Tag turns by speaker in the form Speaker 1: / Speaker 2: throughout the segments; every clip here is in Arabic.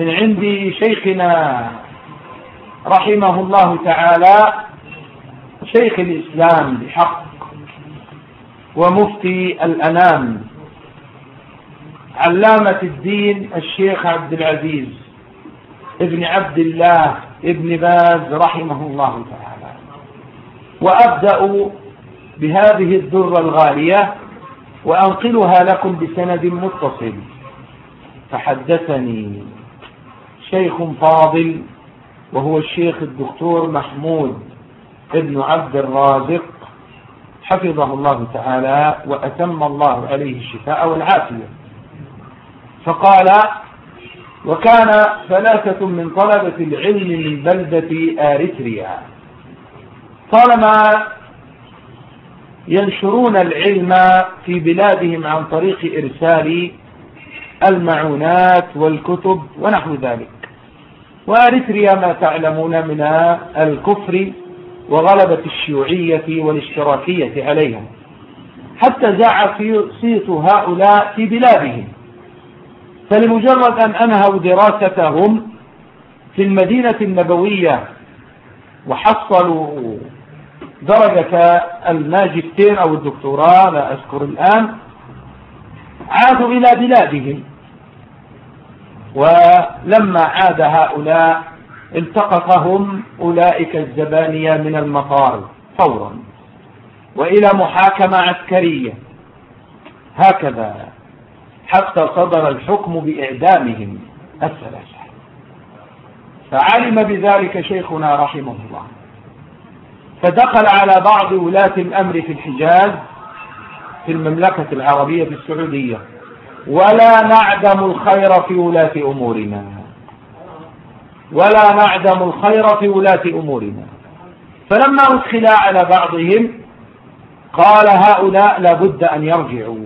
Speaker 1: من عند شيخنا رحمه الله تعالى شيخ الإسلام بحق ومفتي الأنام علامة الدين الشيخ عبد العزيز ابن عبد الله ابن باز رحمه الله تعالى. وأبدأ بهذه الدرة الغالية وأنقلها لكم بسند متصل. فحدثني شيخ فاضل وهو الشيخ الدكتور محمود ابن عبد الرازق حفظه الله تعالى وأتم الله عليه الشفاء والعافية. فقال: وكان 3 من طلبة العلم من بلدة أريتريا طالما ينشرون العلم في بلادهم عن طريق إرسال المعونات والكتب ونحو ذلك. وأريتريا ما تعلمون من الكفر وغلبة الشيوعية والاشتراكية عليهم، حتى زاع صيت هؤلاء في بلادهم. فلمجرد أن أنهوا دراستهم في المدينة النبوية وحصلوا درجة الماجستير أو الدكتوراه لا أذكر الآن، عادوا إلى بلادهم. ولما عاد هؤلاء التقطهم أولئك الزبانية من المطار فورا وإلى محاكمة عسكرية هكذا حتى صدر الحكم بإعدامهم الثلاثة. فعلم بذلك شيخنا رحمه الله، فدخل على بعض ولاة الأمر في الحجاز في المملكة العربية السعودية: ولا نعدم الخير في ولاة أمورنا، ولا نعدم الخير في ولاة أمورنا. فلما أدخل على بعضهم قال: هؤلاء لابد أن يرجعوا.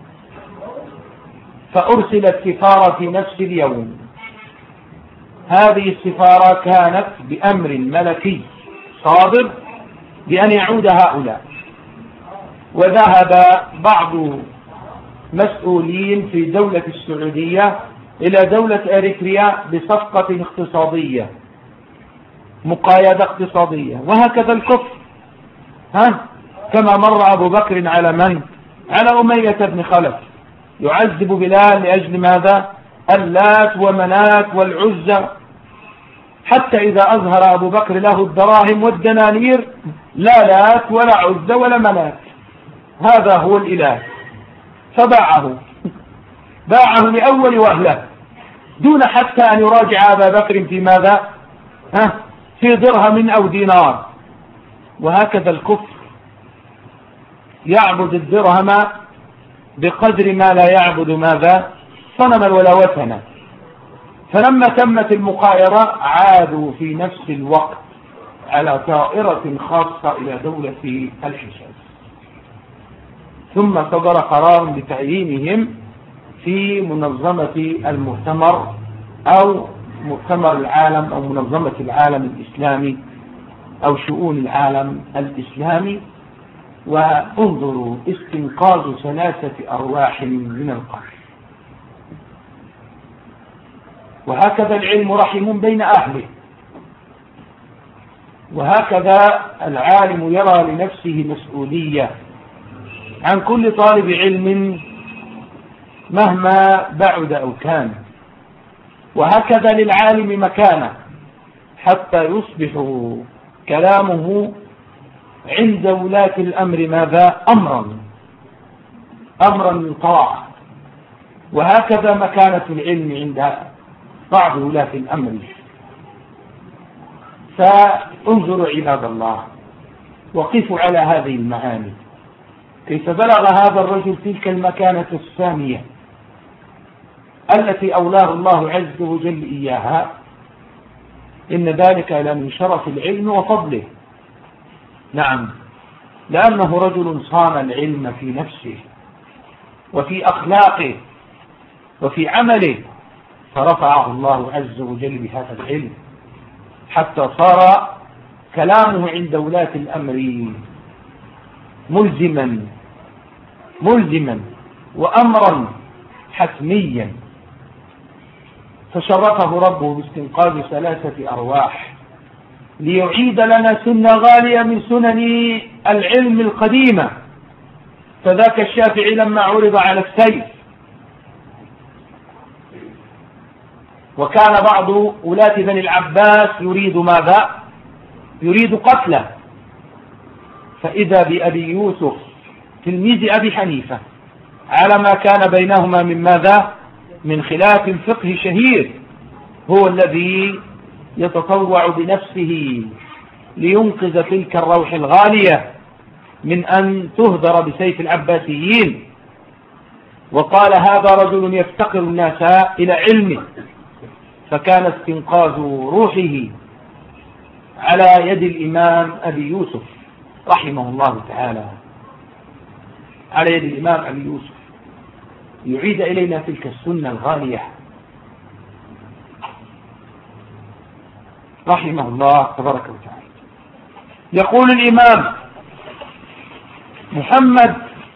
Speaker 1: فأرسلت سفارة في نفس اليوم. هذه السفارة كانت بأمر ملكي صادر بأن يعود هؤلاء. وذهب بعض مسؤولين في دولة السعودية إلى دولة أريتريا بصفقة اقتصادية، مقايدة اقتصادية. وهكذا الكفر، كما مر أبو بكر على من؟ على أمية بن خلف، يعذب بلال لأجل ماذا؟ اللات ومنات والعزى، حتى إذا أظهر أبو بكر له الدراهم والدنانير لا لات ولا عزى ولا منات، هذا هو الإله، فباعه لأول وهلة دون حتى أن يراجع أبا بكر في ماذا؟ في درهم أو دينار. وهكذا الكفر يعبد الدرهم بقدر ما لا يعبد ماذا؟ صنما ولا وثنا. فلما تمت المقايرة عادوا في نفس الوقت على طائرة خاصة إلى دولة الحجاز. ثم صدر قرار بتعيينهم في منظمة المؤتمر أو مؤتمر العالم أو منظمة العالم الإسلامي أو شؤون العالم الإسلامي. وانظروا استنقاذ 3 أرواح من القتل. وهكذا العلم رحم بين أهله، وهكذا العالم يرى لنفسه مسؤولية عن كل طالب علم مهما بعد أو كان. وهكذا للعالم مكانة حتى يصبح كلامه عند ولاة الأمر ماذا؟ أمرا يطاع. وهكذا مكانة العلم عند بعض ولاة الأمر. فانظروا عباد الله، وقفوا على هذه المعاني، كيف بلغ هذا الرجل تلك المكانة السامية التي أولاه الله عز وجل إياها. إن ذلك لمن شرف العلم وفضله. نعم، لأنه رجل صان العلم في نفسه وفي أخلاقه وفي عمله، فرفعه الله عز وجل بهذا العلم حتى صار كلامه عند ولاة الأمر ملزما وأمرا حتميا. فشرفه ربه باستنقاذ 3 أرواح ليعيد لنا سنة غالية من سنن العلم القديمة. فذاك الشافعي لما عرض على السيف وكان بعض ولاة بني العباس يريد ماذا؟ يريد قتله، فإذا بأبي يوسف تلميذ أبي حنيفة على ما كان بينهما من ماذا؟ من خلاف فقه شهير، هو الذي يتطوع بنفسه لينقذ تلك الروح الغالية من أن تهدر بسيف العباسيين. وقال هذا رجل يفتقر الناس إلى علمه، فكان استنقاذ روحه على يد الإمام أبي يوسف رحمه الله تعالى، على يد الإمام أبي يوسف يعيد إلينا تلك السنة الغالية رحمه الله تبارك وتعالى. يقول الإمام محمد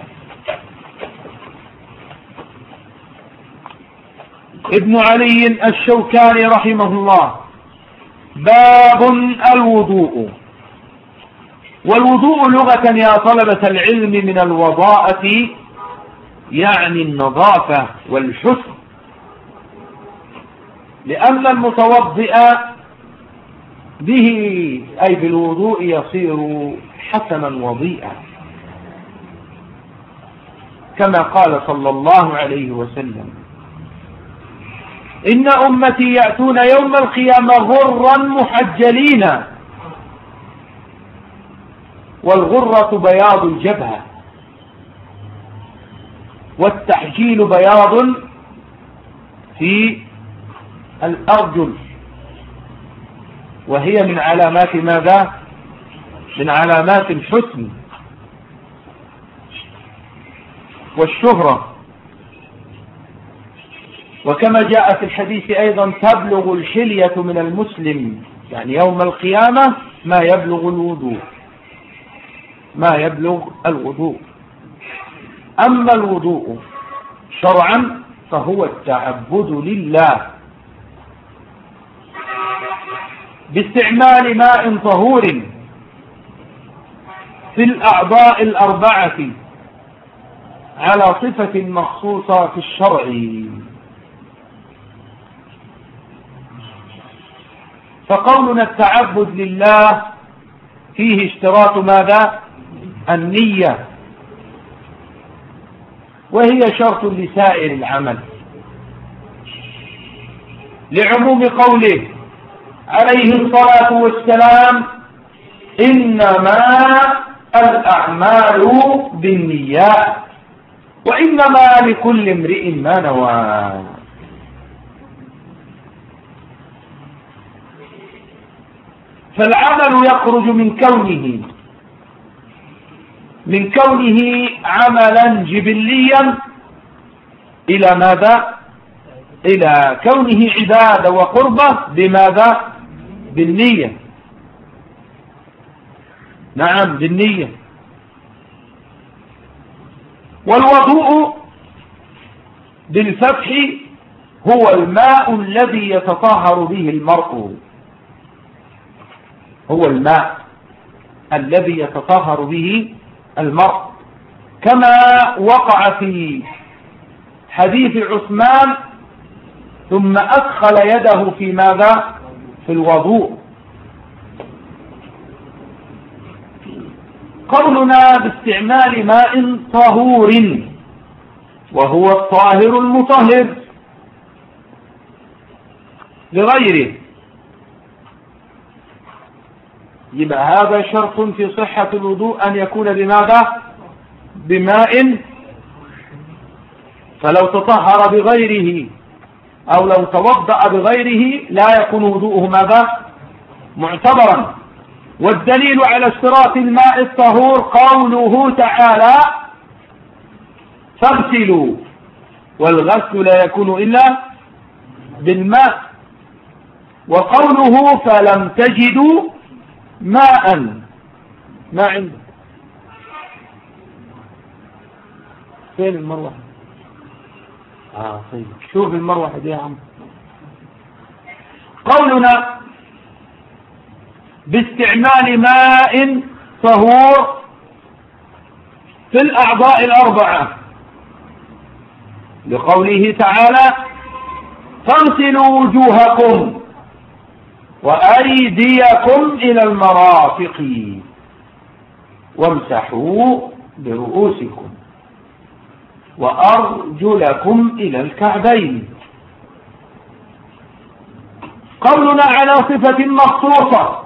Speaker 1: ابن علي الشوكاني رحمه الله: باب الوضوء. والوضوء لغة يا طلبة العلم من الوضاءة، يعني النظافة والحسن، لأن المتوضئ به أي بالوضوء يصير حسنا وضيئا، كما قال صلى الله عليه وسلم: إن أمتي يأتون يوم القيامة غرا محجلين. والغرة بياض الجبهة، والتحجيل بياض في الأرجل، وهي من علامات ماذا؟ من علامات الحسن والشهرة. وكما جاء في الحديث أيضا: تبلغ الحلية من المسلم، يعني يوم القيامة ما يبلغ الوضوء، ما يبلغ الوضوء. أما الوضوء شرعا فهو التعبد لله باستعمال ماء طهور في الأعضاء الأربعة على صفة مخصوصة في الشرع. فقولنا التعبد لله فيه اشتراط ماذا؟ النية، وهي شرط لسائر العمل، لعموم قوله عليه الصلاة والسلام: إنما الأعمال بالنيات وإنما لكل امرئ ما نوى. فالعمل يخرج من كونه عملا جبليا إلى ماذا؟ إلى كونه عبادة وقربة بماذا؟ بالنية. نعم، بالنية. والوضوء بالفتح هو الماء الذي يتطهر به المرء، هو الماء الذي يتطهر به المرء، كما وقع في حديث عثمان: ثم أدخل يده في ماذا؟ في الوضوء. قولنا باستعمال ماء طهور، وهو الطاهر المطهر لغيره، يبقى هذا شرط في صحة الوضوء أن يكون بماذا؟ بماء. فلو تطهر بغيره أو لو توضأ بغيره لا يكون وضوءه ماذا؟ معتبرا. والدليل على اشتراط الماء الطهور قوله تعالى: فاغسلوا، والغسل لا يكون إلا بالماء. وقوله: فلم تجدوا ماء، ما عنده. فين المروحة؟ طيب، شوف المروحة دي يا عم. قولنا باستعمال ماء طهور في الأعضاء الأربعة لقوله تعالى فاغسلوا وجوهكم وأيديكم إلى المرافق وامسحوا برؤوسكم وأرجلكم إلى الكعبين. قولنا على صفة مخصوصة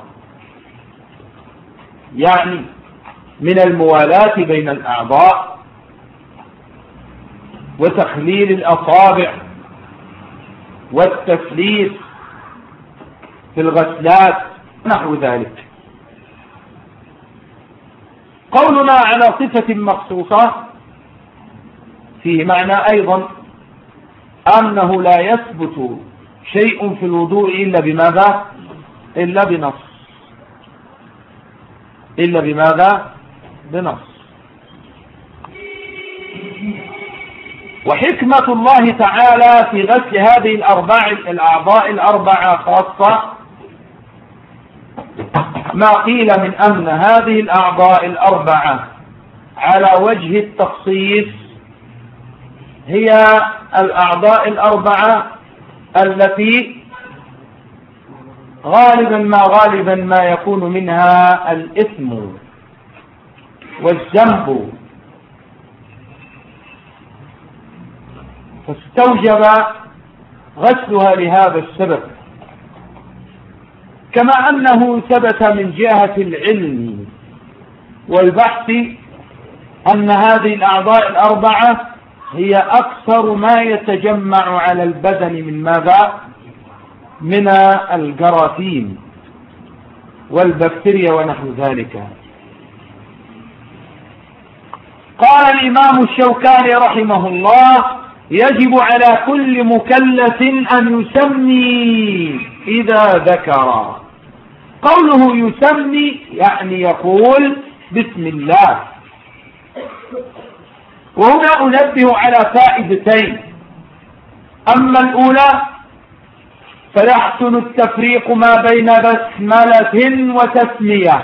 Speaker 1: يعني من الموالاة بين الأعضاء وتخليل الأصابع والتسليس في الغسلات نحو ذلك. قولنا على صفة مخصوصة فيه معنى أيضا أنه لا يثبت شيء في الوضوء إلا بماذا؟ إلا بنص. إلا بماذا؟ بنص. وحكمة الله تعالى في غسل هذه الأعضاء الأربعة خاصة ما قيل من أن هذه الأعضاء الأربعة على وجه التخصيص هي الأعضاء الأربعة التي غالبا ما يكون منها الإثم والذنب، فاستوجب غسلها لهذا السبب. كما أنه ثبت من جهة العلم والبحث أن هذه الأعضاء الأربعة هي أكثر ما يتجمع على البدن من ماذا؟ من الجراثيم والبكتيريا ونحو ذلك. قال الإمام الشوكاني رحمه الله يجب على كل مكلف أن يسمي إذا ذكر. قوله يسمي يعني يقول بسم الله. وهنا أنبه على فائدتين. أما الأولى فيحسن التفريق ما بين بسملة وتسمية،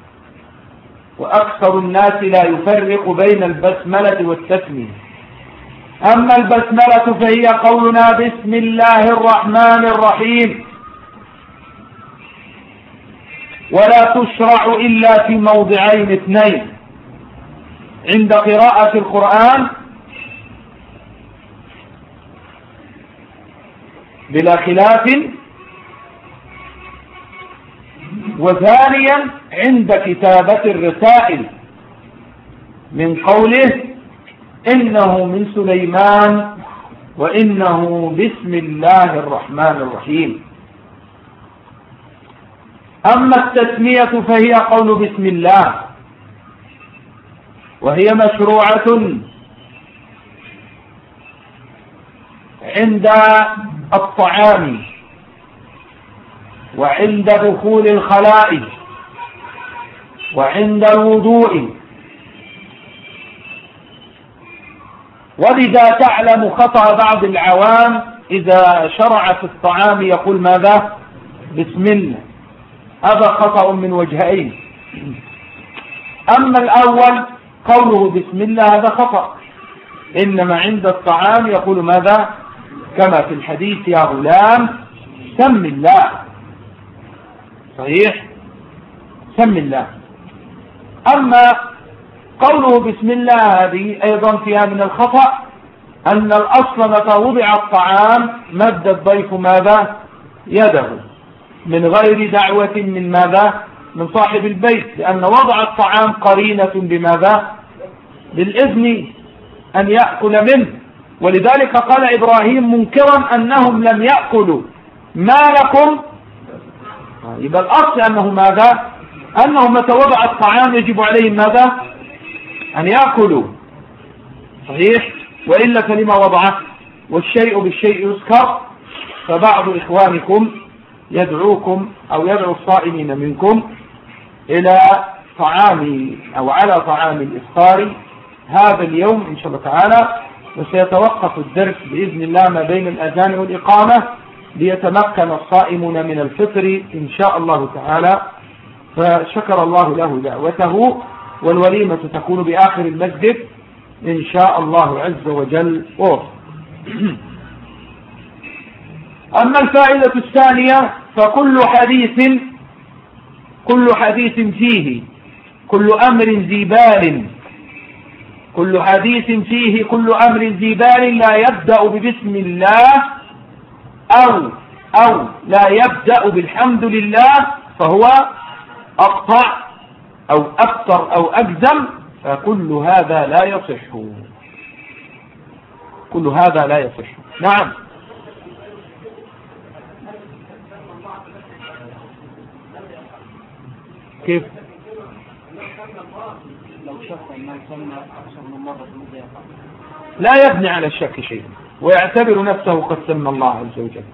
Speaker 1: وأكثر الناس لا يفرق بين البسملة والتسمية. أما البسملة فهي قولنا بسم الله الرحمن الرحيم، ولا تشرع إلا في موضعين اثنين: عند قراءة القرآن بلا خلاف، وثانيا عند كتابة الرسائل من قوله إنه من سليمان وإنه بسم الله الرحمن الرحيم. أما التسمية فهي قول بسم الله، وهي مشروعة عند الطعام وعند دخول الخلاء وعند الوضوء. ولذا تعلم خطأ بعض العوام إذا شرع في الطعام يقول ماذا؟ بسم الله. هذا خطأ من وجهين. أما الأول قوله بسم الله هذا خطأ، إنما عند الطعام يقول ماذا؟ كما في الحديث يا غلام سم الله. صحيح، سم الله. أما قوله بسم الله هذه أيضا فيها من الخطأ أن الأصل متى وضع الطعام مد الضيف ماذا؟ يده من غير دعوة من ماذا؟ من صاحب البيت، لأن وضع الطعام قرينة بماذا؟ بالإذن أن يأكل منه. ولذلك قال إبراهيم منكرا أنهم لم يأكلوا ما لكم. يبقى الأصل أنه ماذا؟ أنه متى وضع الطعام يجب عليهم ماذا؟ أن يأكلوا. صحيح، وإلا فلما وضعه؟ والشيء بالشيء يذكر. فبعض إخوانكم يدعوكم أو يدعو الصائمين منكم إلى طعام أو على طعام الإفطار هذا اليوم إن شاء الله تعالى، وسيتوقف الدرس بإذن الله ما بين الأذان والإقامة ليتمكن الصائمون من الفطر إن شاء الله تعالى. فشكر الله له دعوته، والوليمة تكون بآخر المسجد إن شاء الله عز وجل. أما الفائدة الثانية فكل حديث فيه كل أمر ذي بال، كل حديث فيه كل أمر ذي بال لا يبدأ ببسم الله أو لا يبدأ بالحمد لله فهو أقطع أو أكثر أو أجزم، فكل هذا لا يصح، كل هذا لا يصح. نعم. كيف؟ لا يبني على الشك شيء ويعتبر نفسه قد سمى الله عز وجل.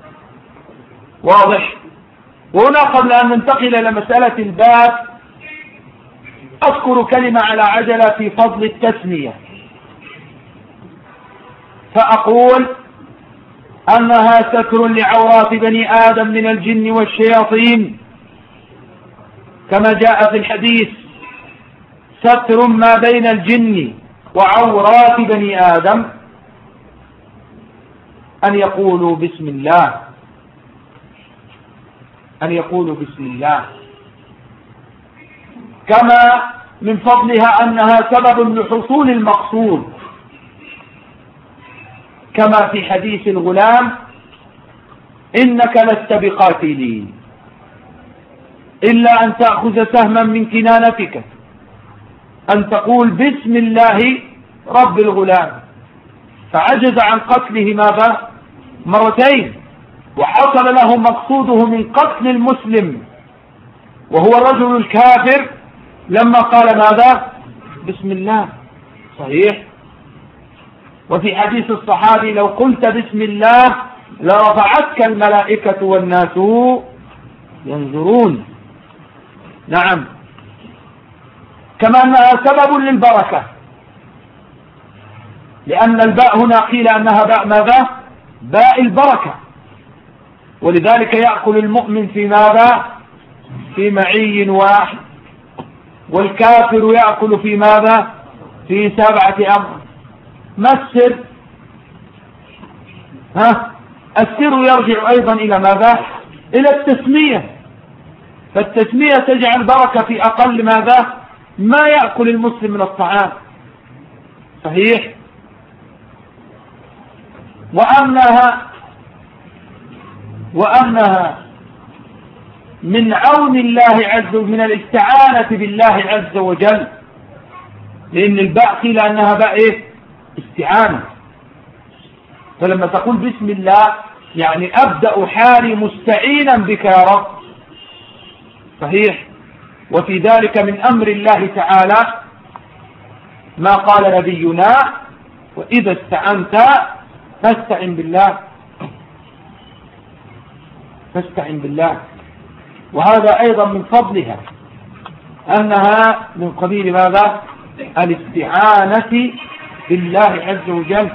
Speaker 1: واضح؟ وهنا قبل أن ننتقل إلى مسألة الباب أذكر كلمة على عجلة في فضل التسمية، فأقول أنها ستر لعورات بني آدم من الجن والشياطين، كما جاء في الحديث: ستر ما بين الجن وعورات بني آدم أن يقولوا بسم الله، أن يقولوا بسم الله. كما من فضلها أنها سبب لحصول المقصود، كما في حديث الغلام: إنك لست بقاتلي إلا أن تأخذ سهما من كنانتك، أن تقول بسم الله رب الغلام، فعجز عن قتله ماذا؟ مرتين، وحصل له مقصوده من قتل المسلم وهو الرجل الكافر لما قال ماذا؟ بسم الله. صحيح. وفي حديث الصحابي: لو قلت بسم الله لرفعتك الملائكة والناس ينظرون. نعم. كما أنها سبب للبركة، لأن الباء هنا قيل أنها باء ماذا؟ باء البركة، ولذلك يأكل المؤمن في ماذا؟ في معي واحد، والكافر يأكل في ماذا؟ في 7 أمر. ما السر؟ السر يرجع أيضا إلى ماذا؟ إلى التسمية، فالتسمية تجعل بركة في أقل ماذا؟ ما يأكل المسلم من الطعام. صحيح. وأنها من عون الله عز وجل، من الاستعانة بالله عز وجل، لأن الباء قيل أنها باء إيه؟ استعانة. فلما تقول بسم الله يعني أبدأ حالي مستعينا بك يا رب. صحيح. وفي ذلك من أمر الله تعالى ما قال نبينا: وإذا استعنت فاستعن بالله، فاستعن بالله. وهذا أيضا من فضلها أنها من قبيل ماذا؟ الاستعانة بالله عز وجل،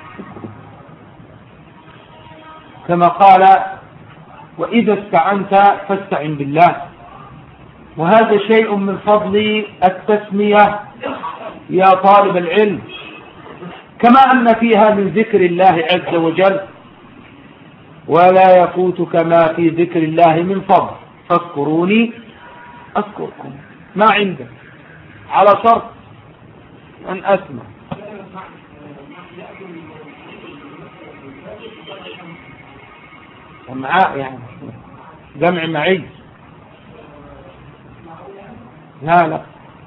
Speaker 1: كما قال: وإذا استعنت فاستعن بالله. وهذا شيء من فضل التسمية يا طالب العلم، كما أن فيها من ذكر الله عز وجل، ولا يفوتك ما في ذكر الله من فضل، فاذكروني أذكركم. ما عندك على شرط أن أسمع. معاء يعني جمع معي. لا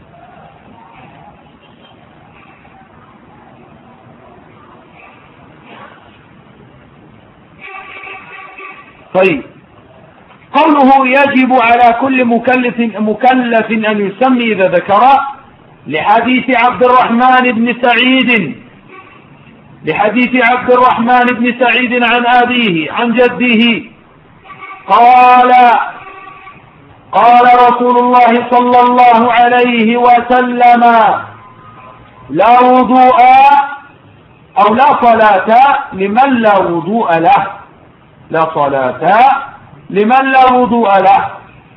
Speaker 1: طيب. قوله يجب على كل مكلف أن يسمي إذا ذكر، لحديث عبد الرحمن بن سعيد عن أبيه عن جده قال رسول الله صلى الله عليه وسلم: لا وضوء أو لا صلاة لمن لا وضوء له. لا صلاة لمن لا وضوء له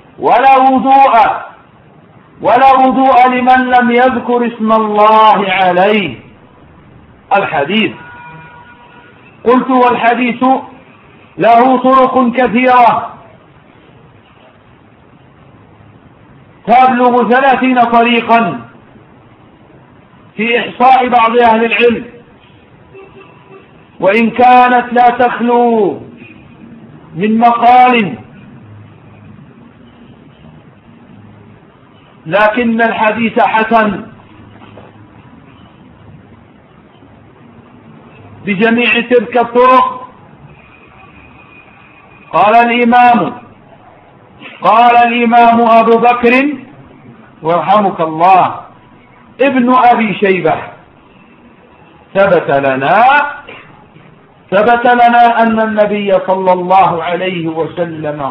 Speaker 1: ولا وضوء لمن لم يذكر اسم الله عليه. الحديث. قلت والحديث له طرق كثيرة تبلغ 30 طريقا في إحصاء بعض أهل العلم، وإن كانت لا تخلو من مقال، لكن الحديث حسن بجميع تلك الطرق. قال الإمام أبو بكر وارحمك الله ابن أبي شيبة: ثبت لنا أن النبي صلى الله عليه وسلم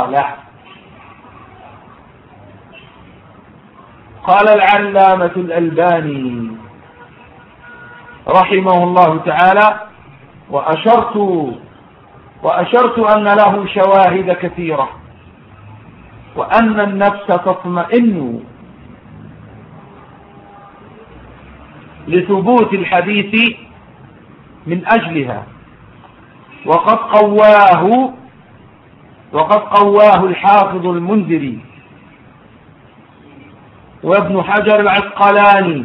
Speaker 1: قال العلامة الألباني رحمه الله تعالى: وأشرت أن له شواهد كثيرة، وأن النفس تطمئن لثبوت الحديث من أجلها، وقد قواه الحافظ المنذري وابن حجر العسقلاني،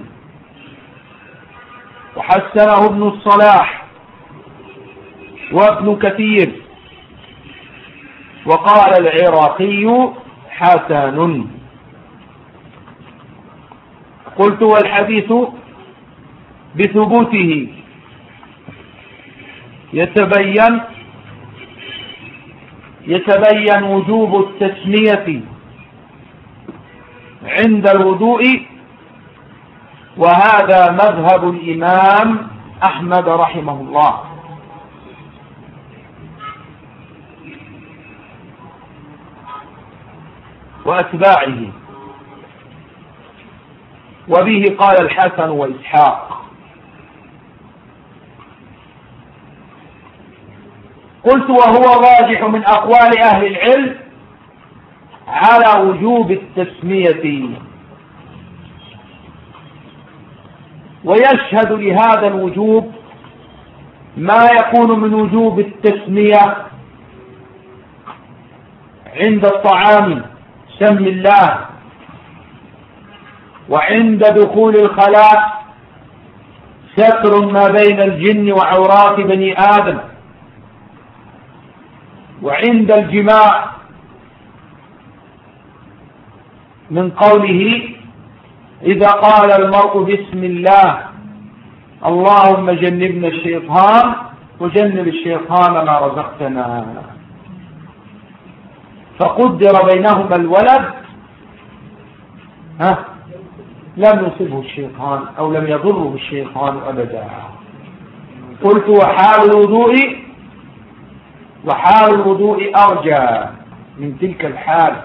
Speaker 1: وحسنه ابن الصلاح وابن كثير، وقال العراقي حسن. قلت والحديث بثبوته يتبين وجوب التسمية عند الوضوء، وهذا مذهب الإمام أحمد رحمه الله. وأتباعه، وبه قال الحسن وإسحاق. قلت وهو الراجح من أقوال أهل العلم على وجوب التسمية، ويشهد لهذا الوجوب ما يكون من وجوب التسمية عند الطعام سم الله، وعند دخول الخلاء ستر ما بين الجن وعورات بني آدم، وعند الجماع من قوله: إذا قال المرء بسم الله اللهم جنبنا الشيطان وجنب الشيطان ما رزقتنا، فقدر بينهما الولد لم يصبه الشيطان أو لم يضره الشيطان أبدا. قلت وحال الوضوء أرجى من تلك الحال،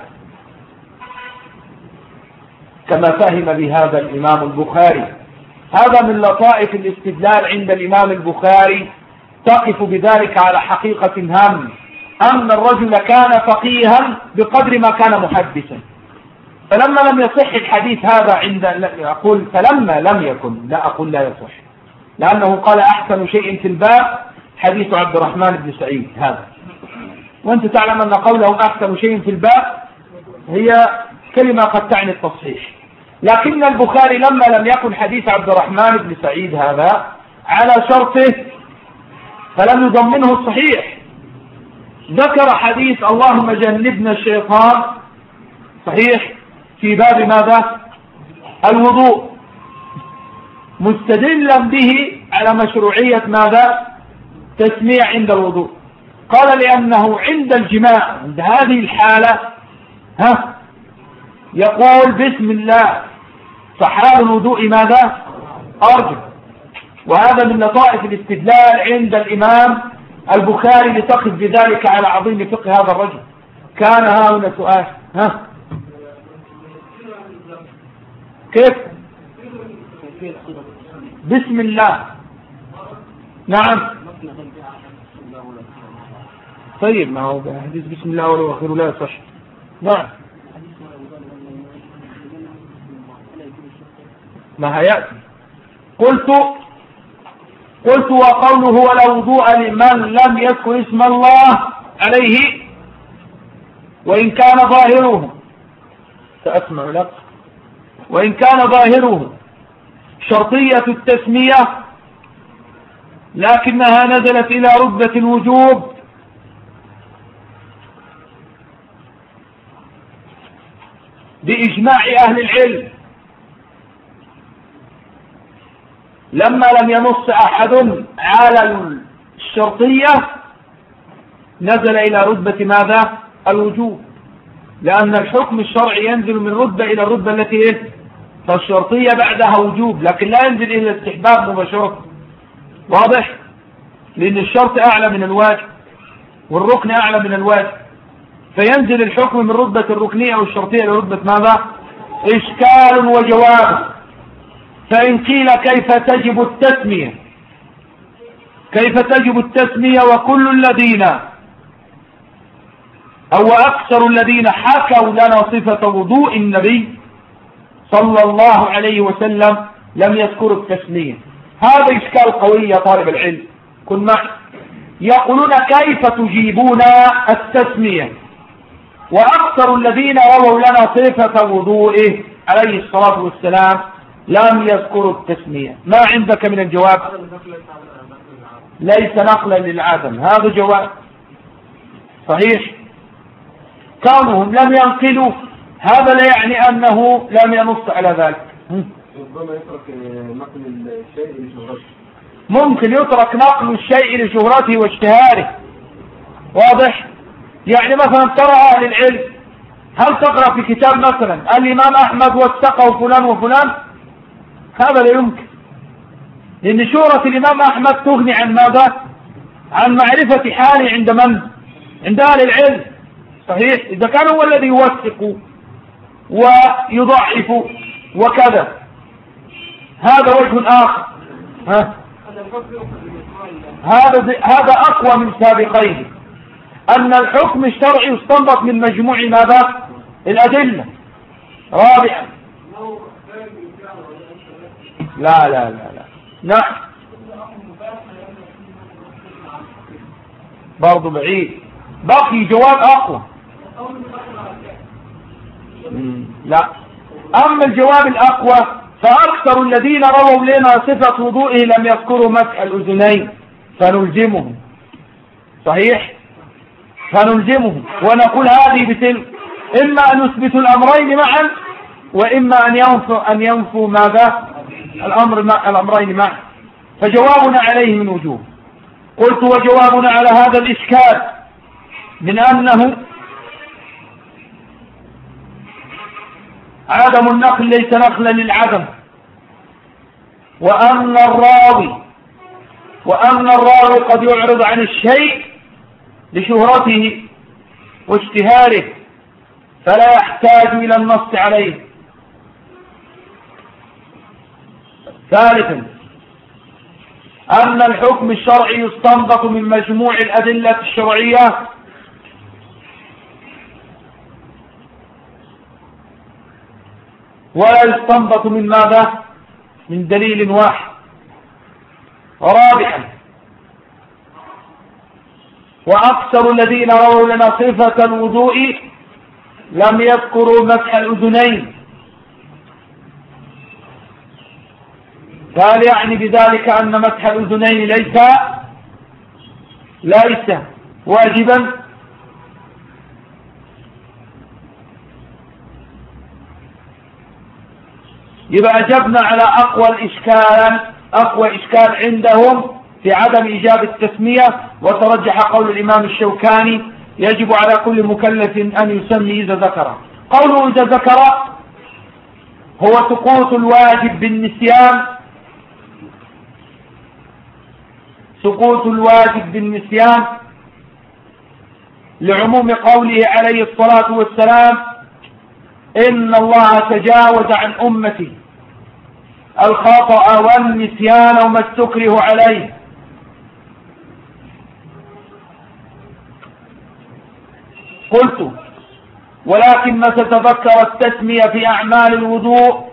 Speaker 1: كما فهم بهذا الإمام البخاري. هذا من لطائف الاستدلال عند الإمام البخاري، تقف بذلك على حقيقة هام، أن الرجل كان فقيها بقدر ما كان محدثا، فلما لم يصح الحديث هذا أقول فلما لم يكن، لا أقول لا يصح، لأنه قال أحسن شيء في الباب حديث عبد الرحمن بن سعيد هذا، وأنت تعلم أن قوله أحسن شيء في الباب هي كلمة قد تعني التصحيح، لكن البخاري لما لم يكن حديث عبد الرحمن بن سعيد هذا على شرطه فلم يضمنه الصحيح، ذكر حديث اللهم جنبنا الشيطان صحيح في باب ماذا؟ الوضوء، مستدلا به على مشروعية ماذا؟ تسميع عند الوضوء. قال لأنه عند الجماع عند هذه الحالة يقول بسم الله، فحال الوضوء ماذا؟ أرجو. وهذا من لطائف الاستدلال عند الإمام البخاري لتقف بذلك على عظيم فقه هذا الرجل. كان هنا سؤال كيف؟ بسم الله. نعم طيب ما هو حديث بسم الله أوله وآخره لا يصح. نعم ما هيأتي. قلت وقوله ولا وضوء لمن لم يذكر اسم الله عليه وإن كان ظاهره، سأسمع لك، وإن كان ظاهره شرطية التسمية لكنها نزلت إلى رتبة الوجوب بإجماع أهل العلم لما لم ينص أحد على الشرطية نزل إلى رتبة ماذا؟ الوجوب، لأن الحكم الشرعي ينزل من رتبة إلى الرتبة التي إيه؟ فالشرطية بعدها وجوب، لكن لا ينزل إلى الاستحباب مباشرة. واضح؟ لأن الشرط أعلى من الواجب والركن أعلى من الواجب، فينزل الحكم من رتبة الركنية والشرطية إلى رتبة ماذا؟ إشكال وجواب. فإن قيل كيف تجب التسمية؟ كيف تجب التسمية وكل الذين أو أكثر الذين حكوا لنا صفة وضوء النبي صلى الله عليه وسلم لم يذكروا التسمية؟ هذا إشكال قوي يا طالب العلم، كن معي. يقولون كيف تجيبون التسمية وأكثر الذين رووا لنا صفة وضوئه عليه الصلاة والسلام لم يذكروا التسمية؟ ما عندك من الجواب؟ ليس نقلا للعدم، هذا جواب صحيح. كونهم لم ينقلوا هذا لا يعني أنه لم ينص على ذلك.
Speaker 2: ربما يترك نقل الشيء لشهرته،
Speaker 1: ممكن يترك نقل الشيء لشهرته واشتهاره. واضح؟ يعني مثلا ترى أهل العلم، هل تقرأ في كتاب مثلا الإمام أحمد واتقوا فلان وفلان؟ هذا لا يمكن، لأن شهرة الإمام أحمد تغني عن ماذا؟ عن معرفة حاله عند من؟ عند أهل العلم. صحيح؟ إذا كان هو الذي يوثق ويضعف وكذا، هذا وجه آخر. هذا أقوى من سابقيه، أن الحكم الشرعي يستنبط من مجموع ماذا؟ الأدلة. رابعا لا لا لا لا نعم برضو بعيد، باقي جواب أقوى. لا، أما الجواب الأقوى فأكثر الذين رووا لنا صفة وضوئه لم يذكروا مسح الأذنين فنلزمهم. صحيح؟ فنلزمهم ونقول هذه بتلك، إما أن يثبتوا الأمرين معا وإما أن ينفوا ماذا؟ الأمرين معا. فجوابنا عليه من وجوه. قلت وجوابنا على هذا الإشكال من أنه عدم النقل ليس نقلا للعدم، وأن الراوي قد يعرض عن الشيء لشهرته واشتهاره فلا يحتاج إلى النص عليه. ثالثا أن الحكم الشرعي يستنبط من مجموع الأدلة الشرعية ولا يستنبط من ماذا؟ من دليل واحد. رابعا وأكثر الذين رووا لنا صفة الوضوء لم يذكروا مسح الأذنين، قال يعني بذلك أن مسح الأذنين ليس واجبا. يبقى أجبنا على أقوى إشكال عندهم في عدم إيجاب التسمية، وترجح قول الإمام الشوكاني يجب على كل مكلف أن يسمي إذا ذكر. قوله إذا ذكر هو سقوط الواجب بالنسيان لعموم قوله عليه الصلاة والسلام إن الله تجاوز عن أمتي الخطأ والنسيان وما استكره عليه. قلت ولكن متى تذكر التسمية في أعمال الوضوء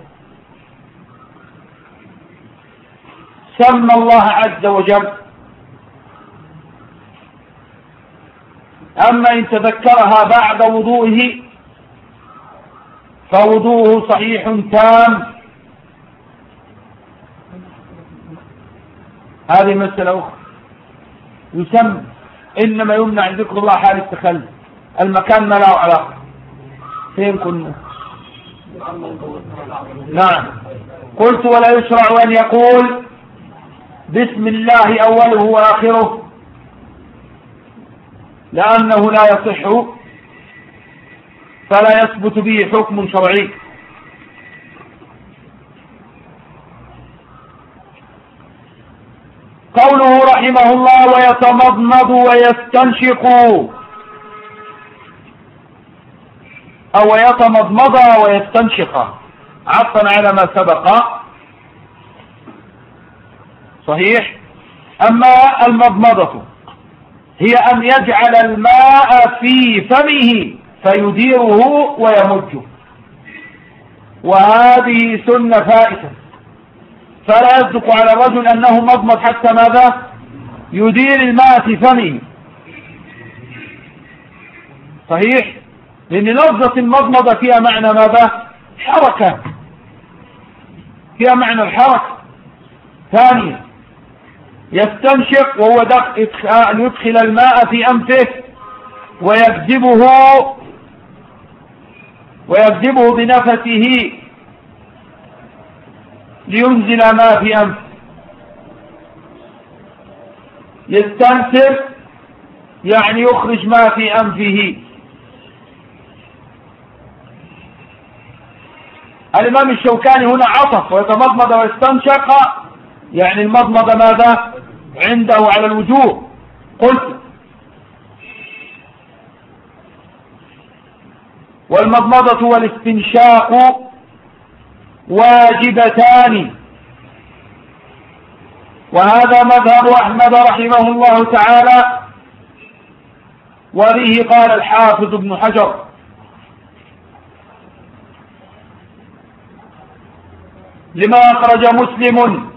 Speaker 1: سمى الله عز وجل، أما إن تذكرها بعد وضوئه فوضوءه صحيح تام. هذه مسألة أخرى. يسمى، إنما يمنع ذكر الله حال التخلف، المكان ما له علاقة. فين كنا؟ نعم. قلت ولا يشرع أن يقول بسم الله أوله وآخره لأنه لا يصح فلا يثبت به حكم شرعي. قوله رحمه الله ويتمضمض ويستنشق أو يتمضمض ويستنشق عطفا على ما سبق صحيح. أما المضمضة هي أن يجعل الماء في فمه فيديره ويمجه، وهذه سنة فائتة، فلا يصدق على الرجل أنه مضمض حتى ماذا يدير الماء في فمه صحيح، لأن لفظة المضمضة فيها معنى ماذا حركة، فيها معنى الحركة. ثانيا يستنشق وهو يدخل الماء في أنفه ويجذبه بنفسه لينزل ما في أنفه. يستنثر يعني يخرج ما في أنفه. الإمام الشوكاني هنا عطف ويتمضمض ويستنشق، يعني المضمضة ماذا عنده على الوجوب. قلت والمضمضة والاستنشاق واجبتان، وهذا مذهب أحمد رحمه الله تعالى، وبه قال الحافظ ابن حجر. لما أخرج مسلم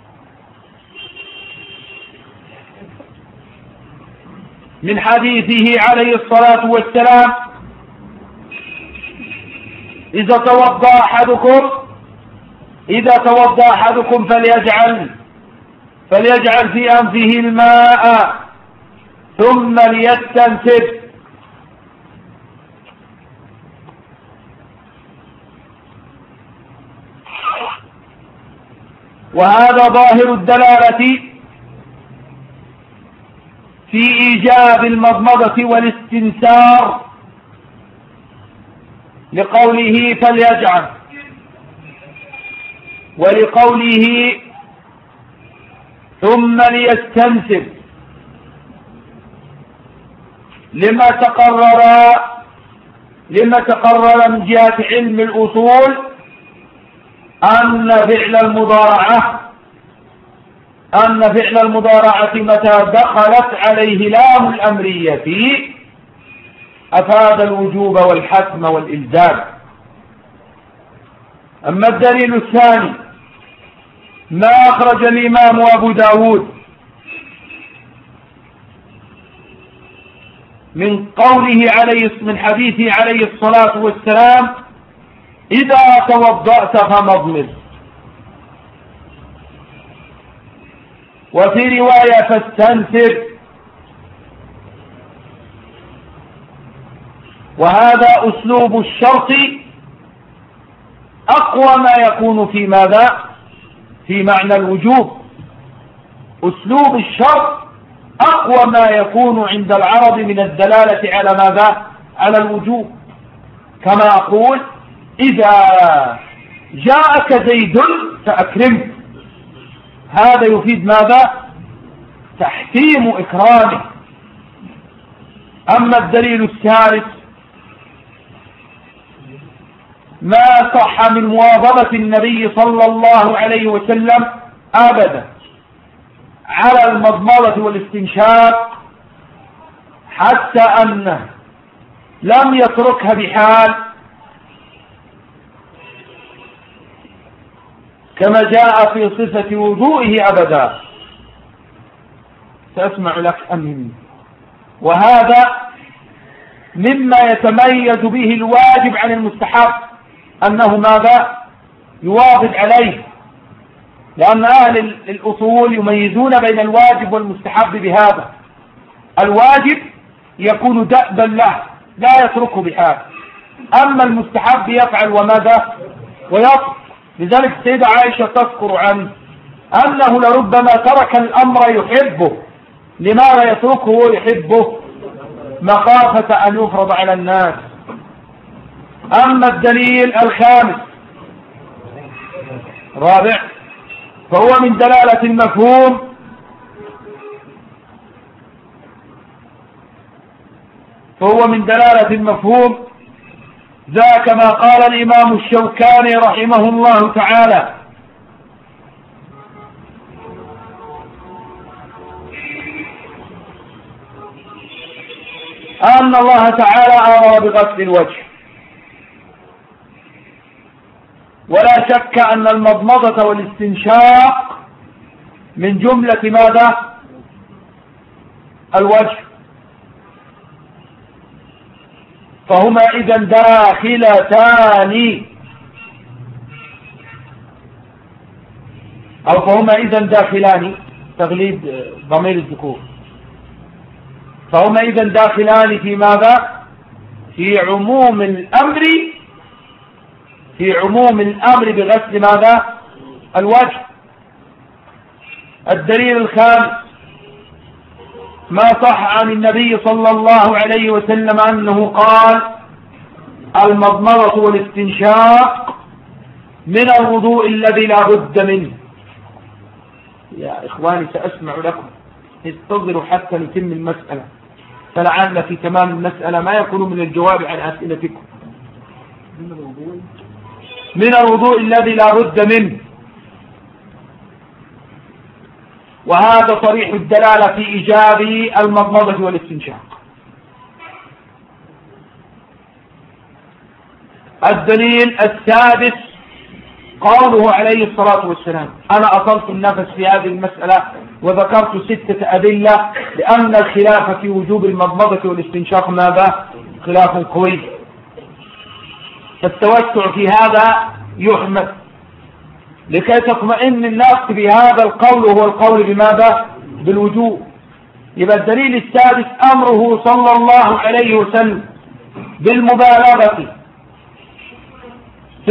Speaker 1: من حديثه عليه الصلاة والسلام إذا توضأ أحدكم فليجعل في أنفه الماء ثم ليستنثر. وهذا ظاهر الدلالة في إيجاب المضمضة والاستنثار لقوله فليجعل، ولقوله ثم ليستنثر، لما تقرر من جهة علم الأصول أن فعل المضارعة متى دخلت عليه لام الأمرية أفاد الوجوب والحتم والإلزام. أما الدليل الثاني ما أخرج الإمام أبو داود من حديثه عليه الصلاة والسلام إذا توضأت فمضمض، وفي رواية فاستنثر. وهذا أسلوب الشرط أقوى ما يكون في ماذا في معنى الوجوب. أسلوب الشرط أقوى ما يكون عند العرب من الدلالة على ماذا على الوجوب. كما أقول إذا جاءك زيد فأكرمه، هذا يفيد ماذا تحتيم إكرامه. أما الدليل الثالث ما صح من مواظبة النبي صلى الله عليه وسلم أبدا على المضمضة والاستنشاق، حتى أنه لم يتركها بحال كما جاء في صفة وضوئه أبدا. سأسمع لك أمين. وهذا مما يتميز به الواجب عن المستحب، أنه ماذا؟ يواظب عليه، لأن أهل الأصول يميزون بين الواجب والمستحب بهذا. الواجب يكون دأبا له لا يتركه بحال، أما المستحب يفعل وماذا؟ ويطلب. لذلك السيدة عائشة تذكر عنه أنه لربما ترك الأمر يحبه. لماذا يتركه ويحبه؟ مخافة أن يفرض على الناس. أما الدليل الخامس رابع فهو من دلالة المفهوم ذاك ما قال الإمام الشوكاني رحمه الله تعالى: أن الله تعالى أمر بغسل الوجه، ولا شك أن المضمضة والاستنشاق من جملة ماذا؟ الوجه، فهما إذا داخلتان، أو فهما إذا داخلان، تغليب ضمير الذكور، فهما إذا داخلان في ماذا؟ في عموم الأمر بغسل ماذا؟ الوجه. الدليل الخامس ما صح عن النبي صلى الله عليه وسلم أنه قال: المضمضة والاستنشاق من الوضوء الذي لا بد منه. يا إخواني سأسمع لكم، انتظروا حتى نتم المسألة، فلعل في تمام المسألة ما يكون من الجواب عن أسئلتكم. من الوضوء الذي لا بد منه، وهذا صريح الدلالة في إيجاب المضمضة والاستنشاق. الدليل السادس قوله عليه الصلاة والسلام: أنا أطلت النفس في هذه المسألة وذكرت 6 أدلة، لأن الخلاف في وجوب المضمضة والاستنشاق ماذا؟ خلاف قوي، فالتوسع في هذا يحمد لكي تطمئن الناس بهذا القول، وهو القول بماذا؟ بالوجوب. يبقى الدليل السادس أمره صلى الله عليه وسلم بالمبالغة في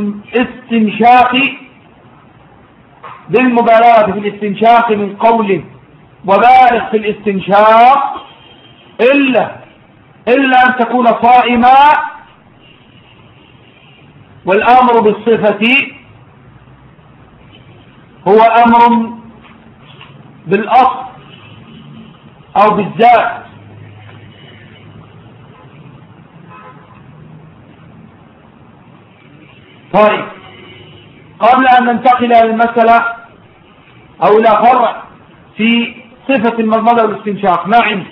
Speaker 1: الاستنشاق من قول وبالغ في الاستنشاق إلا أن تكون صائما، والأمر بالصفة هو أمر بالأصل أو بالذات. طيب، قبل أن ننتقل إلى المسألة أو إلى فرع في صفة المضمضة والاستنشاق، ما عندي؟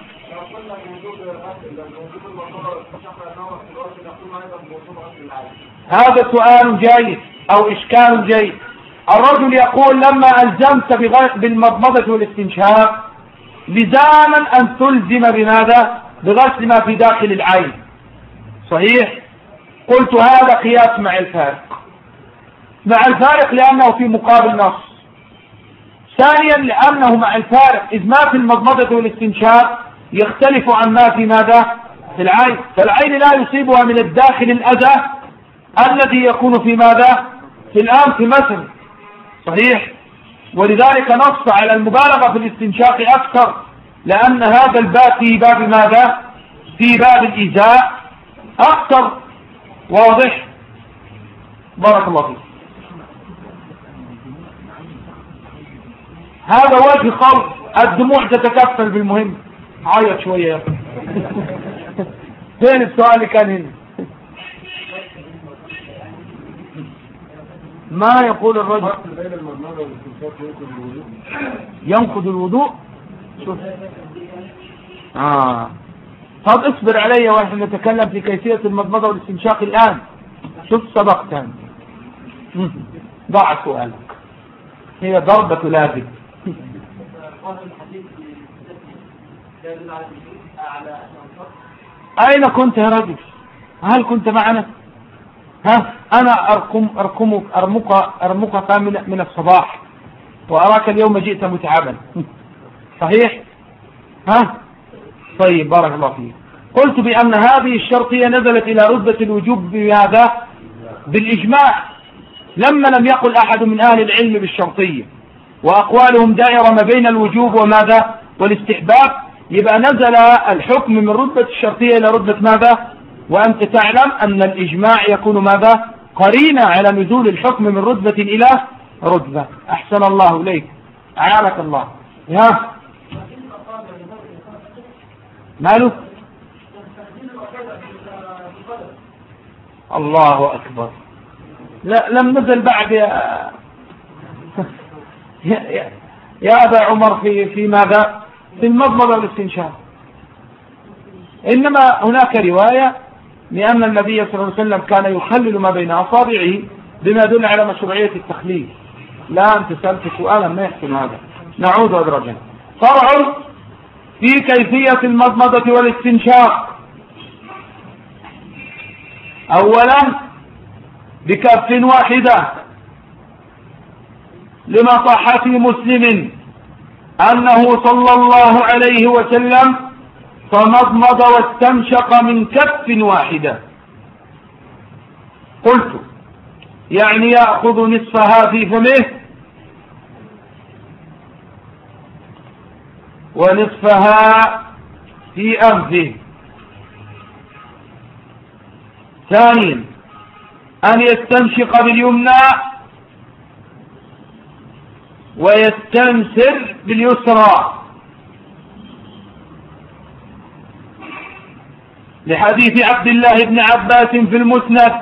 Speaker 1: هذا سؤال جيد أو إشكال جيد. الرجل يقول: لما ألزمت بالمضمضة والاستنشاق لزاما أن تلزم بماذا؟ بغسل ما في داخل العين. صحيح؟ قلت هذا قياس مع الفارق لأنه في مقابل نص. ثانيا لأنه مع الفارق، إذ ما في المضمضة والاستنشاق يختلف عن ما في ماذا؟ في العين، فالعين لا يصيبها من الداخل الأذى الذي يكون في ماذا؟ في الأنف مثلا. صحيح؟ ولذلك نص على المبالغة في الاستنشاق أكثر، لأن هذا الباب في باب ماذا؟ في باب الإيذاء أكثر. واضح؟ بارك الله فيك. هذا وجه خلق الدموع تتكفل بالمهم. عيط شوية يا أخي. فين السؤال اللي كان هنا؟ ما يقول الرجل ينقض الوضوء. شوف. طب اصبر علي ونحن نتكلم في كيفية المضمضة والاستنشاق الآن. شوف سبقت ضع سؤالك، هي ضربة لازم. أين كنت يا رجل؟ هل كنت معنا؟ ها أنا أرمقك من الصباح وأراك اليوم جئت متعبا. صحيح؟ ها طيب بارك الله فيك. قلت بأن هذه الشرطية نزلت إلى رتبة الوجوب بهذا بالإجماع، لما لم يقل أحد من أهل العلم بالشرطية، وأقوالهم دائرة ما بين الوجوب وماذا والاستحباب، يبقى نزل الحكم من رتبة الشرطية إلى رتبة ماذا؟ وأنت تعلم أن الإجماع يكون ماذا؟ قرينة على نزول الحكم من رتبة إلى رتبة. أحسن الله إليك، أعانك الله. ها ماله؟ الله أكبر، لا لم نزل بعد يا أبا عمر في ماذا؟ في المضمضة والاستنشاق. إنما هناك رواية لأن النبي صلى الله عليه وسلم كان يخلل ما بين أصابعه بما يدل على مشروعية التخليل. لا أنت سألت سؤالا ما يحسن هذا، نعود أدرجا. فرع في كيفية المضمضة والاستنشاق. أولا بكف واحدة، لما صح في مسلم أنه صلى الله عليه وسلم فمضمض واستنشق من كف واحدة. قلت يعني يأخذ نصفها في فمه ونصفها في أنفه. ثانيا أن يستنشق باليمنى ويستنثر باليسرى، لحديث عبد الله بن عباس في المسند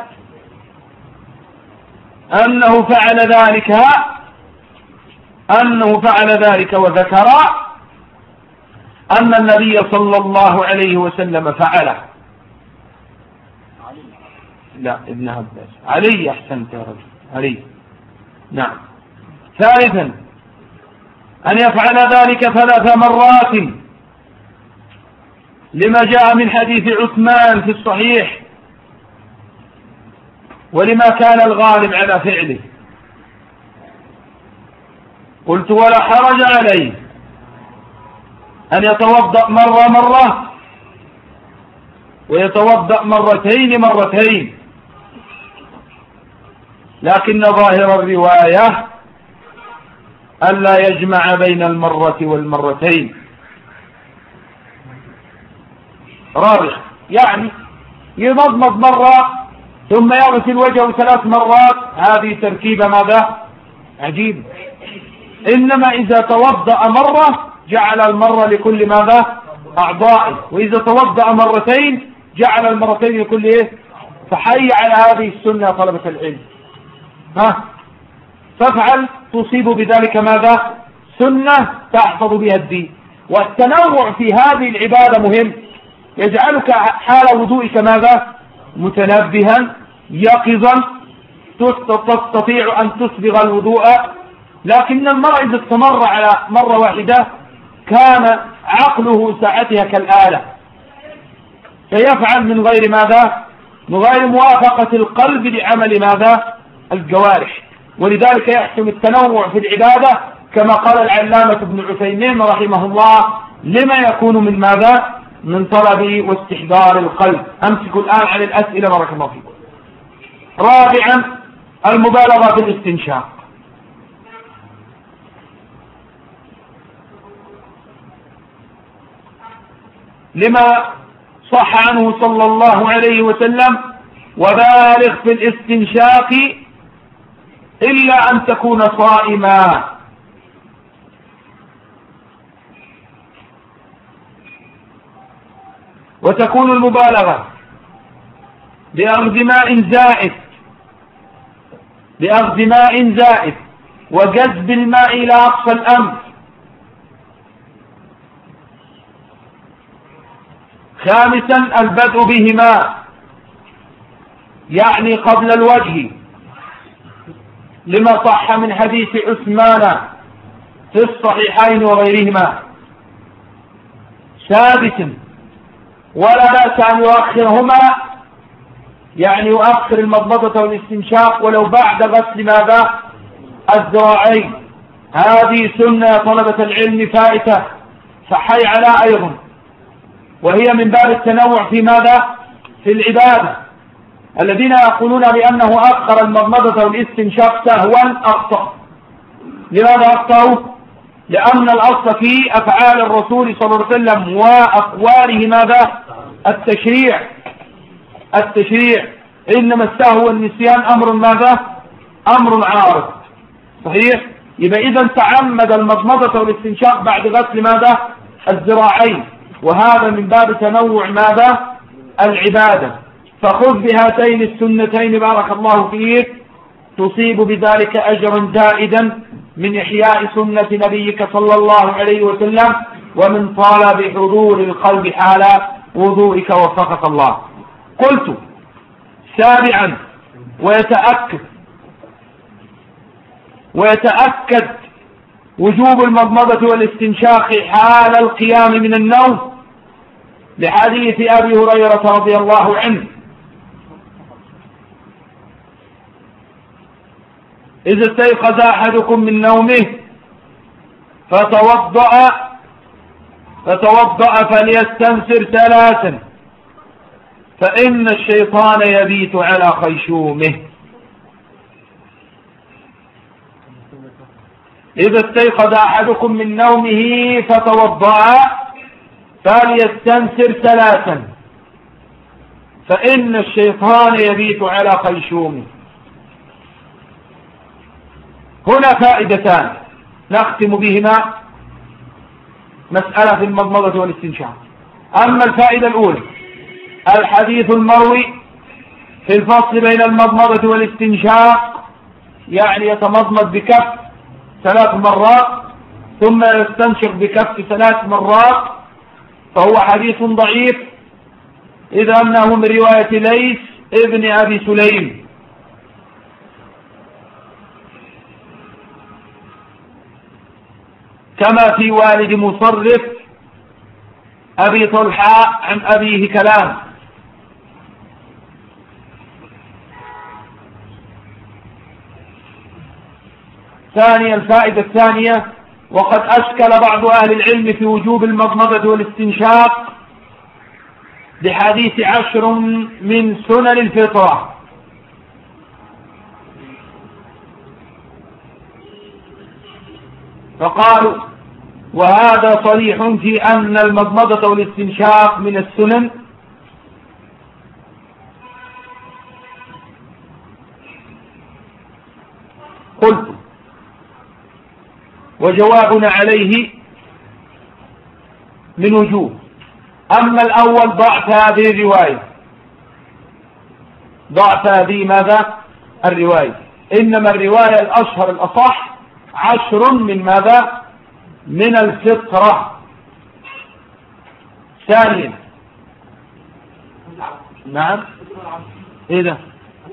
Speaker 1: أنه فعل ذلك وذكر أن النبي صلى الله عليه وسلم فعله. لا ابن عباس، علي، أحسنت يا رجل، علي، نعم. ثالثا أن يفعل ذلك 3 مرات، لما جاء من حديث عثمان في الصحيح ولما كان الغالب على فعله. قلت ولا حرج عليه أن يتوضأ مرة ويتوضأ مرتين، لكن ظاهر الرواية ألا يجمع بين المرة والمرتين. رابع يعني يمضمض مرة ثم يغسل وجهه 3 مرات، هذه تركيبة ماذا؟ عجيب. إنما إذا توضأ مرة جعل المرة لكل ماذا؟ أعضائه، وإذا توضأ مرتين جعل المرتين لكل إيه؟ فحي على هذه السنة يا طلبة العلم. فافعل تصيب بذلك ماذا؟ سنة تحفظ بها الدين. والتنوع في هذه العبادة مهم، يجعلك حال وضوئك ماذا؟ متنبها يقظا، تستطيع أن تسبغ الوضوء. لكن المرء إذا استمر على مرة واحدة كان عقله ساعتها كالآلة، فيفعل من غير ماذا؟ من غير موافقة القلب لعمل ماذا؟ الجوارح. ولذلك يحسن التنوع في العبادة كما قال العلامة ابن عثيمين رحمه الله، لما يكون من ماذا؟ من طلب واستحضار القلب. أمسك الآن عن الأسئلة بارك الله فيكم. رابعا المبالغة في الاستنشاق. لما صح عنه صلى الله عليه وسلم وبالغ في الاستنشاق إلا أن تكون صائما. وتكون المبالغة بأخذ ماء زائد وجذب الماء إلى أقصى الأنف. خامسا البدء بهما، يعني قبل الوجه، لما صح من حديث عثمان في الصحيحين وغيرهما. سادسا ولا بأس أن يؤخرهما، يعني يؤخر المضمضة والاستنشاق ولو بعد غسل ماذا؟ الذراعين. هذه سنة طلبة العلم فائتة، فحي على أيضا، وهي من باب التنوع في ماذا؟ في العبادة. الذين يقولون بأنه أخر المضمضة والاستنشاق سهوا أخطأ. لماذا أخطأوا؟ لأن الأصل في أفعال الرسول صلى الله عليه وسلم وأقواله ماذا؟ التشريع. إنما السهو والنسيان أمر ماذا؟ أمر عارض. صحيح؟ يبقى إذا تعمد المضمضة والاستنشاق بعد غسل ماذا؟ الذراعين، وهذا من باب تنوع ماذا؟ العبادة. فخذ بهاتين السنتين بارك الله فيك، تصيب بذلك أجرا زائدا من إحياء سنة نبيك صلى الله عليه وسلم، ومن طالب بحضور القلب حال وضوئك وفقك الله. قلت سابعا ويتأكد وجوب المضمضة والاستنشاق حال القيام من النوم، لحديث أبي هريرة رضي الله عنه: إذا استيقظ أحدكم من نومه فتوضأ فليستنثر 3، فإن الشيطان يبيت على خيشومه. إذا استيقظ أحدكم من نومه فتوضأ فليستنثر 3، فإن الشيطان يبيت على خيشومه. هنا فائدتان نختم بهما مسألة في المضمضة والاستنشاق. أما الفائدة الأولى: الحديث المروي في الفصل بين المضمضة والاستنشاق، يعني يتمضمض بكف 3 مرات ثم يستنشق بكف 3 مرات، فهو حديث ضعيف، إذ أنه من رواية ليث ابن أبي سليم. كما في والد مصرف أبي طلحة عن أبيه كلام. ثانيا الفائدة الثانية: وقد أشكل بعض أهل العلم في وجوب المضمضة والاستنشاق بحديث 10 من سنن الفطرة، فقالوا: وهذا صريح في أن المضمضة والاستنشاق من السنن. قلت: وجوابنا عليه من وجوه. أما الأول ضعف هذه الرواية، ضعف هذه ماذا؟ الرواية. إنما الرواية الأشهر الأصح 10 من ماذا؟ من الفطرة. ثانيا، نعم، إيه ده؟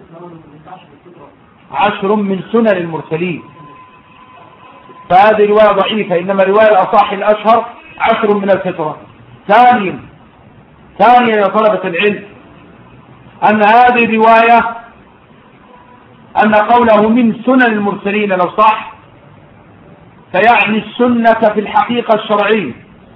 Speaker 1: 10 من سنن المرسلين، فهذه رواية ضعيفة. إنما الرواية الأصح الأشهر 10 من الفطرة. ثانيا يا طلبة العلم، أن هذه الرواية، أن قوله من سنن المرسلين لو صح، فيعني السنة في الحقيقة الشرعية،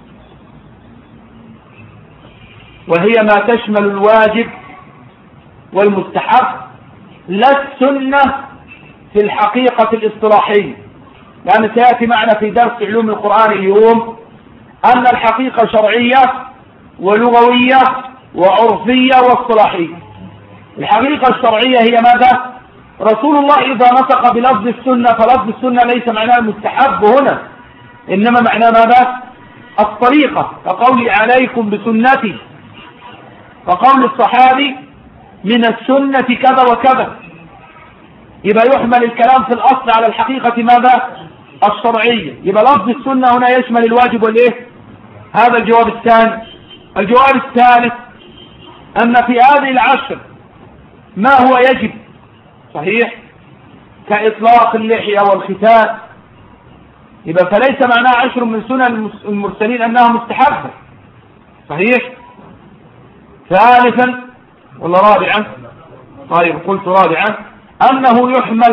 Speaker 1: وهي ما تشمل الواجب والمستحب، لا السنة في الحقيقة الاصطلاحية. لأن سيأتي معنا في درس علوم القرآن اليوم أن الحقيقة شرعية ولغوية وعرفية واصطلاحية. الحقيقة الشرعية هي ماذا؟ رسول الله إذا نطق بلفظ السنة، فلفظ السنة ليس معناه المستحب هنا، إنما معناه ماذا؟ الطريقة، كقول عليكم بسنتي، فقول الصحابي من السنة كذا وكذا، يبقى يحمل الكلام في الأصل على الحقيقة ماذا؟ الشرعية. يبقى لفظ السنة هنا يشمل الواجب والإيه؟ هذا الجواب الثاني. الجواب الثالث أن في هذه العشر ما هو يجب صحيح كإطلاق اللحية والختان، يبقى فليس معناه 10 من سنن المرسلين أنها مستحبة صحيح. ثالثا ولا رابعا؟ طيب قلت رابعا أنه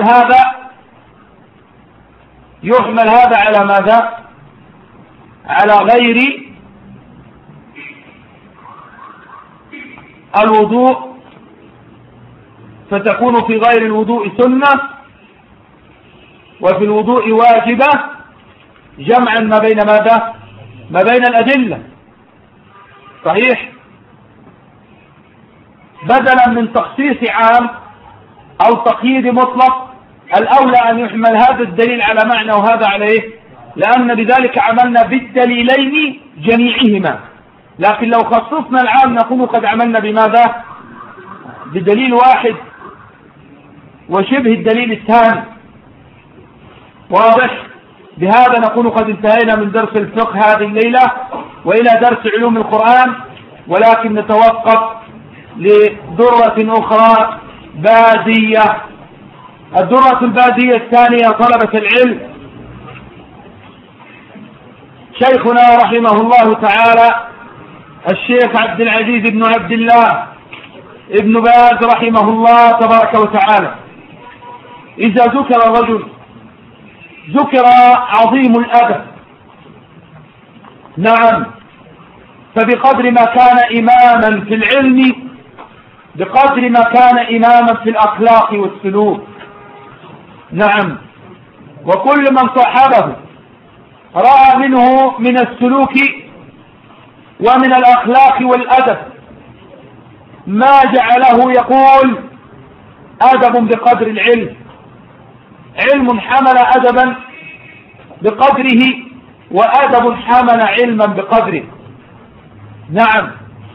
Speaker 1: يحمل هذا على ماذا؟ على غير الوضوء، فتكون في غير الوضوء سنة وفي الوضوء واجبة، جمعا ما بين ماذا؟ ما بين الأدلة صحيح. بدلا من تخصيص عام أو تقييد مطلق، الأولى أن يحمل هذا الدليل على معنى وهذا على إيه؟ لأن بذلك عملنا بالدليلين جميعهما، لكن لو خصصنا العام نكون قد عملنا بماذا؟ بدليل واحد وشبه الدليل الثاني. واضح؟ بهذا نكون قد انتهينا من درس الفقه هذه الليلة وإلى درس علوم القرآن، ولكن نتوقف لدرة أخرى بادية. الدرة البادية الثانية طلبة العلم، شيخنا رحمه الله تعالى الشيخ عبد العزيز بن عبد الله ابن باز رحمه الله تبارك وتعالى، إذا ذكر الرجل ذكر عظيم الأدب، نعم، فبقدر ما كان إماما في العلم بقدر ما كان إماما في الأخلاق والسلوك، نعم، وكل من صاحبه رأى منه من السلوك ومن الأخلاق والأدب ما جعله يقول أدب بقدر العلم، علم حمل أدبا بقدره وأدب حمل علما بقدره، نعم.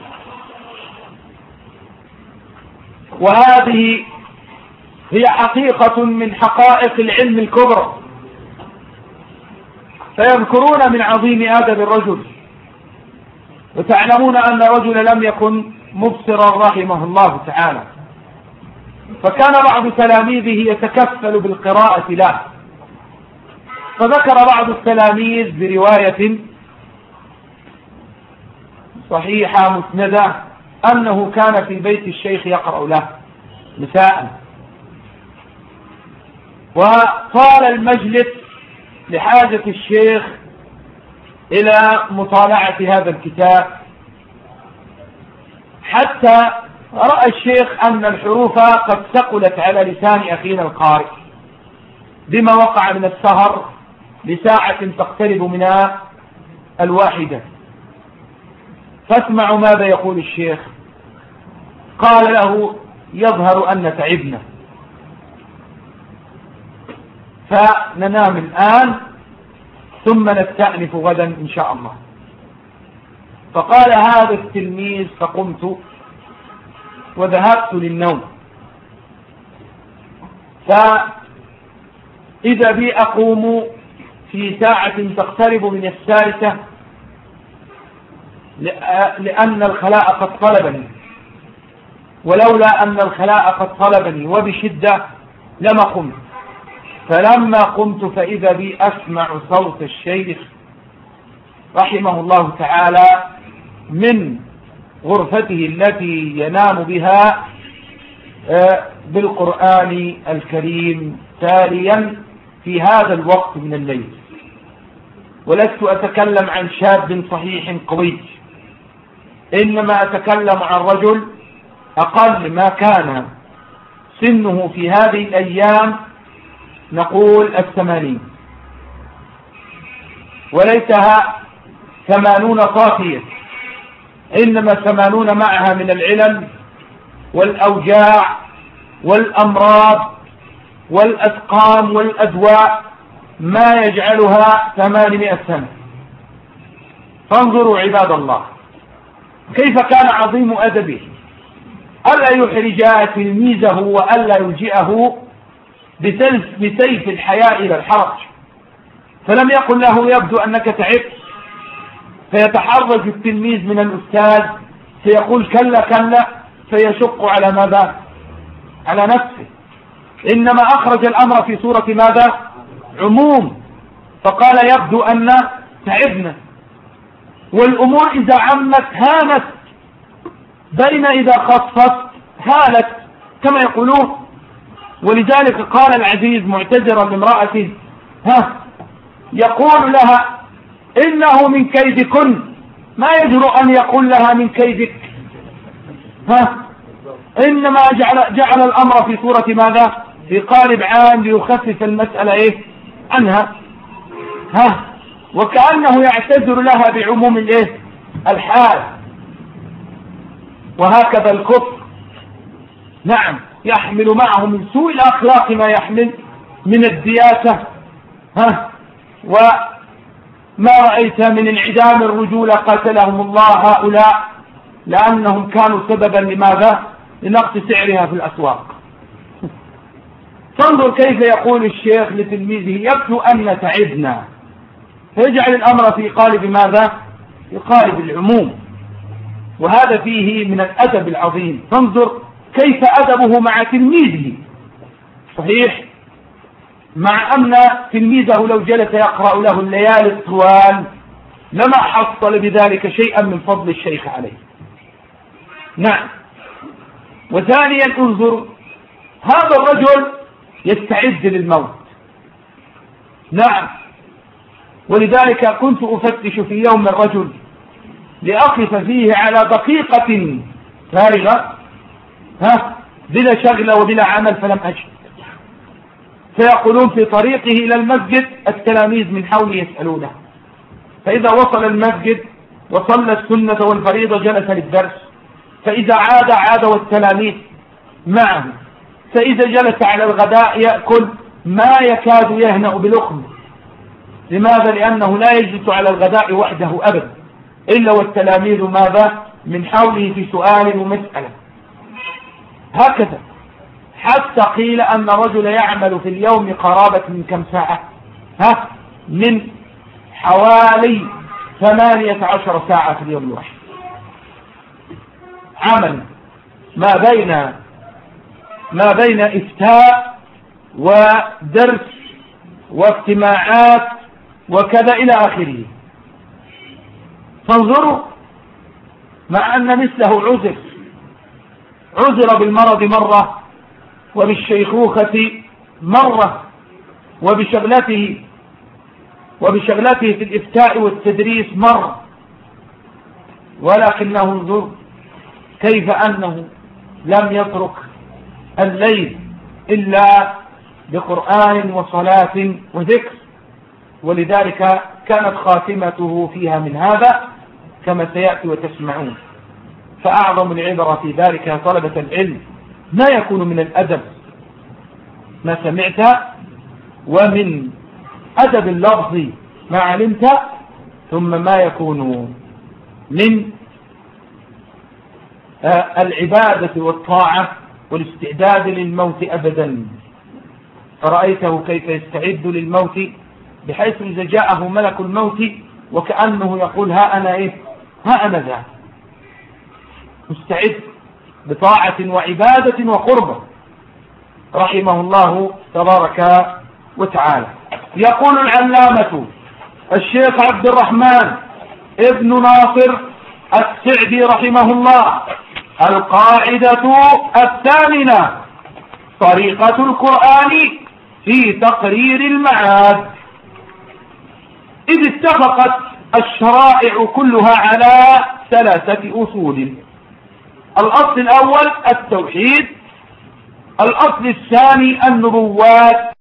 Speaker 1: وهذه هي حقيقة من حقائق العلم الكبرى. فيذكرون من عظيم آدب الرجل، وتعلمون أن الرجل لم يكن مبصرا رحمه الله تعالى، فكان بعض تلاميذه يتكفل بالقراءة له، فذكر بعض التلاميذ برواية صحيحة مسندة أنه كان في بيت الشيخ يقرأ له مساء، وطال المجلس لحاجة الشيخ إلى مطالعة هذا الكتاب، حتى رأى الشيخ أن الحروف قد ثقلت على لسان أخينا القارئ بما وقع من السهر لساعة تقترب من 1:00. فاسمعوا ماذا يقول الشيخ. قال له: يظهر أن تعبنا، فننام الآن ثم نستأنف غدا إن شاء الله. فقال هذا التلميذ: فقمت وذهبت للنوم، فإذا بي أقوم في ساعة تقترب من 3:00 لأن الخلاء قد طلبني، ولولا أن الخلاء قد طلبني وبشدة لما قمت. فلما قمت فإذا بي أسمع صوت الشيخ رحمه الله تعالى من غرفته التي ينام بها بالقرآن الكريم تاليا في هذا الوقت من الليل. ولست أتكلم عن شاب صحيح قوي، إنما أتكلم عن رجل أقل ما كان سنه في هذه الأيام نقول 80، وليتها 80 صافية، إنما 80 معها من العلل والأوجاع والأمراض والأسقام والأدواء ما يجعلها 800 سنة. فانظروا عباد الله كيف كان عظيم أدبه، ألا يحرج تلميذه وألا يلجئه بسيف الحياء إلى الحرج، فلم يقل له: يبدو أنك تعبت، فيتحرج التلميذ من الأستاذ، فيقول كلا كلا، فيشق على ماذا؟ على نفسه. إنما أخرج الأمر في صورة ماذا؟ عموم، فقال يبدو أن تعبنا، والأمور إذا عمت هانت، بين إذا خصت هالت كما يقولون. ولذلك قال العزيز معتذرا لامرأته يقول لها إنه من كيدكن، ما يجرؤ أن يقول لها من كيدك، إنما جعل الأمر في صورة ماذا؟ في قالب عام ليخفف المسألة عنها، وكأنه يعتذر لها بعموم الحال. وهكذا الكفر نعم يحمل معه من سوء الأخلاق ما يحمل من الدياسة، وما رأيت من انعدام الرجولة قتلهم الله هؤلاء، لأنهم كانوا سببا لماذا؟ لنقص سعرها في الأسواق. فانظر كيف يقول الشيخ لتلميذه يبدو أن تعبنا، فيجعل الأمر في قالب ماذا؟ في قالب العموم، وهذا فيه من الأدب العظيم. فانظر كيف أدبه مع تلميذه، صحيح مع أن تلميذه لو جلس يقرأ له الليالي الطوال لما حصل بذلك شيئا من فضل الشيخ عليه. نعم. وثانيا انظر هذا الرجل يستعد للموت، نعم. ولذلك كنت أفتش في يوم الرجل لأقف فيه على دقيقة فارغة بلا شغلة وبلا عمل، فلم أجد. فيقولون في طريقه إلى المسجد التلاميذ من حوله يسألونه، فإذا وصل المسجد وصلى السنة والفريضة جلس للدرس، فإذا عاد والتلاميذ معه، فإذا جلس على الغداء يأكل ما يكاد يهنأ بلقمة. لماذا؟ لأنه لا يجلس على الغداء وحده أبدا إلا والتلاميذ ماذا؟ من حوله في سؤال ومسألة. هكذا حتى قيل أن رجل يعمل في اليوم قرابة من كم ساعة؟ من حوالي 18 ساعة في اليوم الواحد عمل، ما بين إفتاء ودرس واجتماعات وكذا إلى آخره. فانظروا مع أن مثله عذر بالمرض مرة، وبالشيخوخة مرة، وبشغلته في الإفتاء والتدريس مرة، ولكنه انظر كيف أنه لم يترك الليل إلا بقرآن وصلاة وذكر. ولذلك كانت خاتمته فيها من هذا كما سيأتي وتسمعون. فأعظم العبرة في ذلك يا طلبة العلم ما يكون من الأدب ما سمعت، ومن أدب اللفظ ما علمت، ثم ما يكون من العبادة والطاعة والاستعداد للموت أبدا. فرأيته كيف يستعد للموت، بحيث إذا جاءه ملك الموت وكأنه يقول ها أنا ذا، مستعد بطاعة وعبادة وقربة، رحمه الله تبارك وتعالى. يقول العلامة الشيخ عبد الرحمن ابن ناصر السعدي رحمه الله: القاعدة الثامنة: طريقة القرآن في تقرير المعاد. إذ اتفقت الشرائع كلها على 3 أصول: الأصل الأول التوحيد، الأصل الثاني النبوات،